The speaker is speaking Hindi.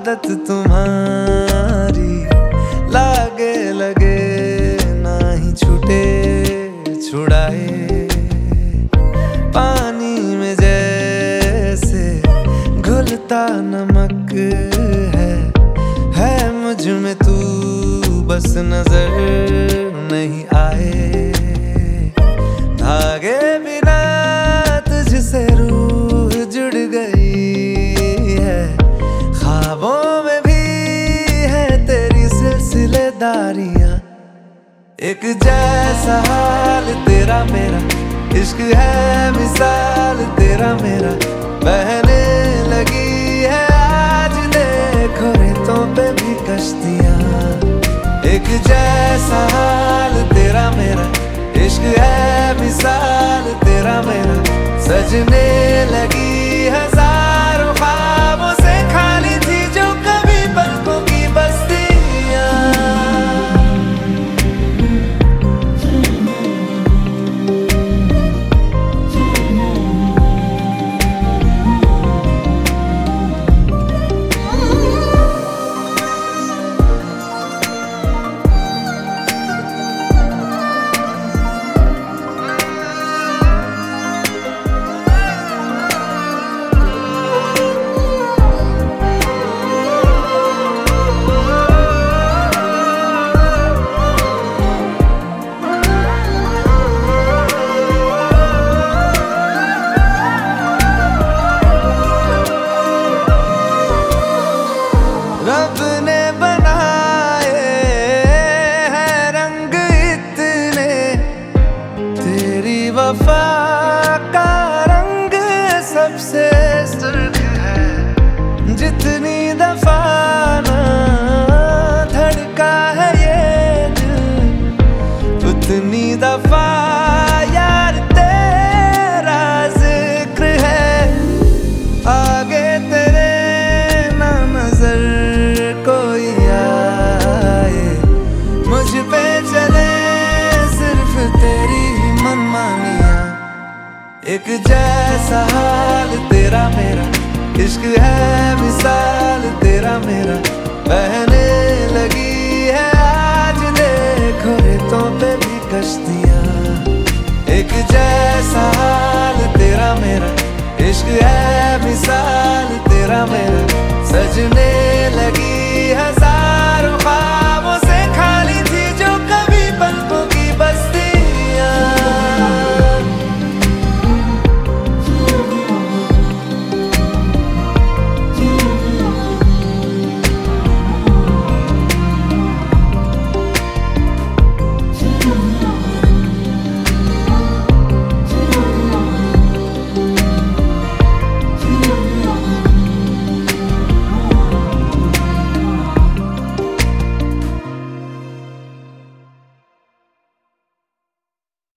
आदत तुम्हारी लागे लगे ना ही छूटे छुड़ाए। पानी में जैसे घुलता नमक है मुझ में तू बस नजर नहीं आए। धागे बिना तुझसे रूह जुड़ गई है, ख्वाबों में भी है तेरी सिलसिलेदारियां। एक जैसा हाल तेरा मेरा, इश्क है मिसाल तेरा मेरा, बहने लगी है आज देखो रेतों पे भी कश्तियां। एक जैसा हाल तेरा मेरा, इश्क है मिसाल तेरा मेरा, सजने लगी हजारों ख्वाबों से खाली थी जो कभी पलकों की बस्तियां। रब ने बनाए हैं रंग इतने, तेरी वफा का रंग सबसे सुर्ख है। जितनी दफा ना धड़का है ये दिल, उतनी दफा यार तेरा जिक्र है। आगे तेरे ना नजर कोई आए, मुझ पे चले सिर्फ तेरी मनमानियां। एक जैसा हाल तेरा मेरा, इश्क है मिसाल तेरा मेरा, बहने लगी है आज देखो रेतों पे भी कश्तियां। एक जैसा हाल तेरा मेरा, इश्क है मिसाल तेरा मेरा, सजने